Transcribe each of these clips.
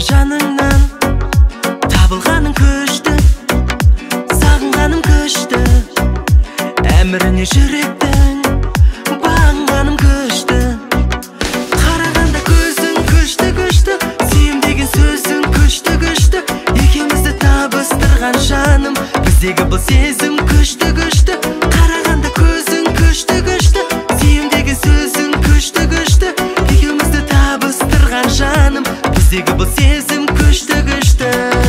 жаныңнан табылғаның күшті, сағынғаным күшті, әміріне жүректің бағынғаным күшті. Қарағанда көзің күшті күшті, сүйем деген сөзің күшті күшті, екеумізді табыстырған жаным, біздегі бұл сезім күшті күшті. Қарағанда көзің күшті күшті, сүйем деген сөзің күшті күшті, екеумізді табыстырған жаным, біздегі бұл сезім күшті күшті.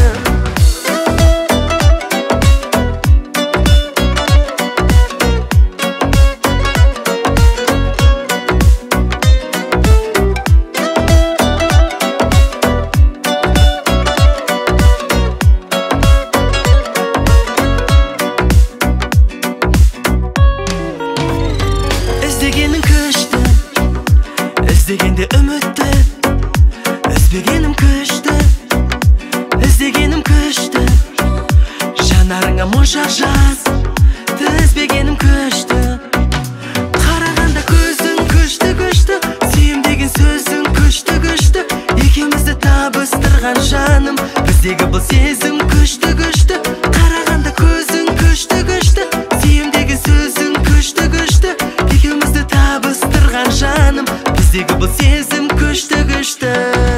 Іздегенің күшті, іздегенде үмітті, үзбегенім күшті, іздегенім күшті, жанарыңа моншақ жаз, тізбегенім күшті. Қарағанда көзің күшті күшті, сүйем деген сөзің күшті күшті, екеумізді табыстырған жаным, біздегі бұл сезім күшті күшті. Қарағанда көзің күшті күшті, сүйем деген сөзің күшті күшті, екеумізді табыстырған жаным, біздегі бұл сезім күшті күшті.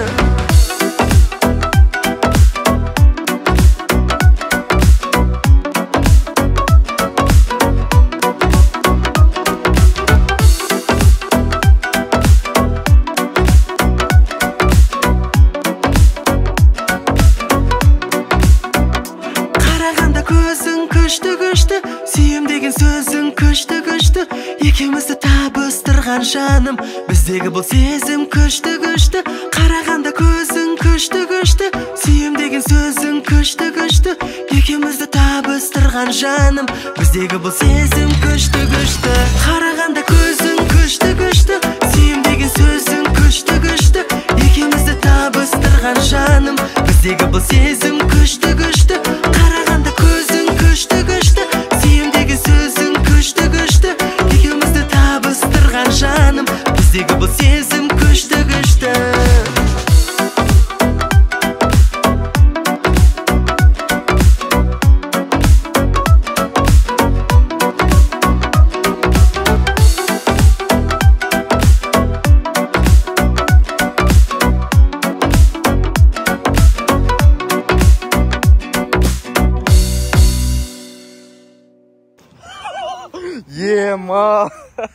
Қарағанда көзің күшті күшті, сүйем деген сөзің күшті күшті, екеумізді табыстырған жаным, біздегі бұл сезім күшті күшті. Қарағанда көзің күшті күшті, сүйем деген сөзің күшті күшті, екеумізді табыстырған жаным, біздегі бұл сезім күшті күшті. Қарағанда көзің күшті күшті, сүйем деген сөзің күшті күшті, екеумізді табыстырған жаным, біздегі бұл сезім күшті күшті. Қарағанда көзің күшті күшті, сүйем деген сөзің күшті күшті, екеумізді табыстырған жаным, біздегі бұл сезім күшті күшті. Ема.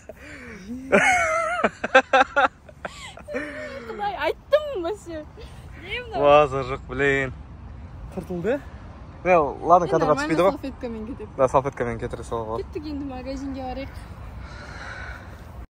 Құдай, айттым вообще. Ваза жоқ, блин. Құртылды? Ладно, кадр қатыспайды ғой. Салфеткамен кетіп. Да, салфеткамен кетіре салға. Кеттік енді магазинге барайық.